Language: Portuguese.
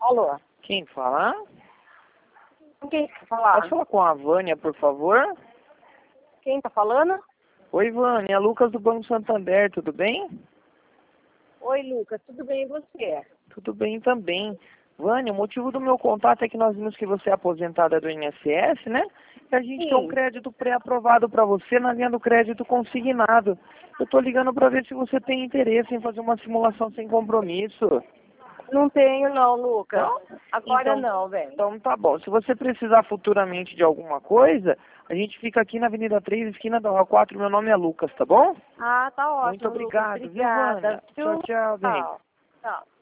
Alô? Quem fala? Com quem quer falar? Posso falar com a Vânia, por favor? Quem tá falando? Oi, Vânia. Lucas do Banco Santander, tudo bem? Oi, Lucas, tudo bem e você? Tudo bem também. Vânia, o motivo do meu contato é que nós vimos que você é aposentada do INSS, né? E a gente tem um Sim. crédito pré-aprovado para você na linha do crédito consignado. Eu tô ligando para ver se você tem interesse em fazer uma simulação sem compromisso. Não tenho não, Lucas. Não? Agora não, velho. Então tá bom. Se você precisar futuramente de alguma coisa, a gente fica aqui na Avenida 3, esquina da Rua 4. Meu nome é Lucas, tá bom? Ah, tá ótimo, Muito Lucas. obrigado, viu, Obrigada. Vânia? Tchau, tchau, bem. Tchau. Tchau.